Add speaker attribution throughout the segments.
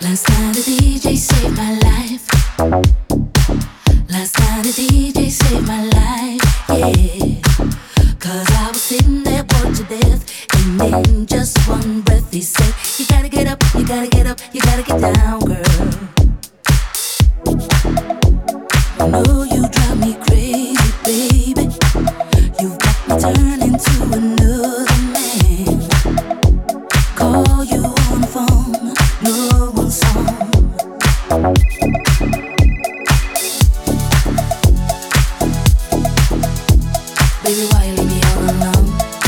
Speaker 1: Last night a DJ saved my life. Last night a DJ saved my life, yeah. 'Cause I was sitting there bored to death, and in just one breath he said, you gotta get up, you gotta get up, you gotta get down, girl. You know you drive me crazy, baby. You've got me turning to another man. Call you on the phone, no one's home. Baby, why you leave me all alone?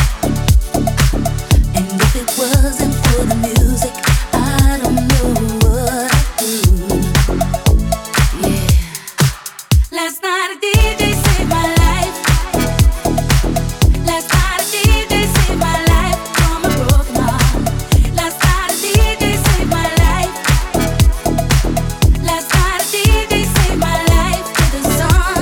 Speaker 1: And if it wasn't for the music, I don't know what I'd do. Yeah. Last night a DJ saved my life. Last night a DJ saved my life from a broken heart. Last night a DJ saved my life. Last night a DJ saved my life to the sun.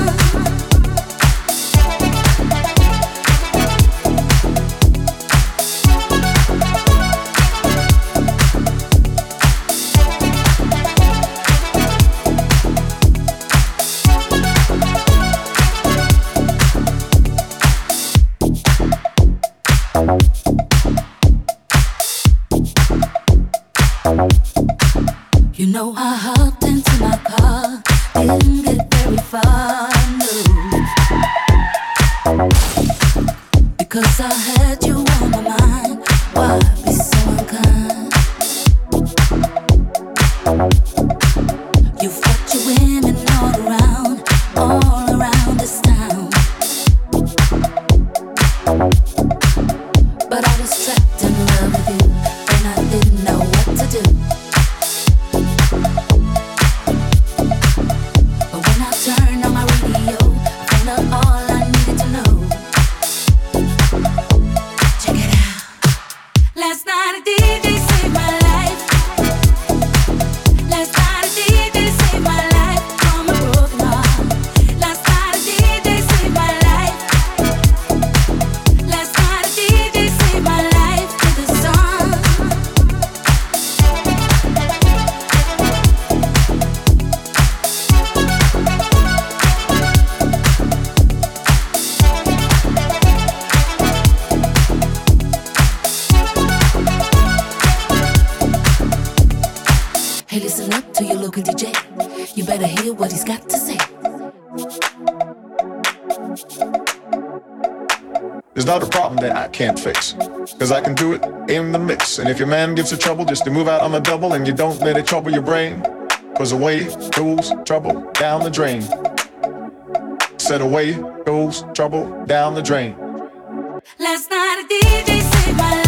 Speaker 1: You know I hopped into my car, didn't get very far, no. Because I had you on my mind, why be so unkind? You've got your women all around this town. But I was trapped in love with you, and I didn't know what to do. But when I turned on my radio, I found out all I needed to know. Check it out. Last night a DJ saved my life. Last night a DJ saved my life from a broken heart. Last night a DJ saved my life. Last night a DJ saved my life to the sun. Hey, listen up to your local DJ. You better hear what he's got to say.
Speaker 2: There's not a problem that I can't fix, 'cause I can do it in the mix. And if your man gives you trouble, just to move out on a double, and you don't let it trouble your brain, 'cause away goes trouble down the drain. Said away goes trouble down the drain.
Speaker 1: Last night a DJ saved my life.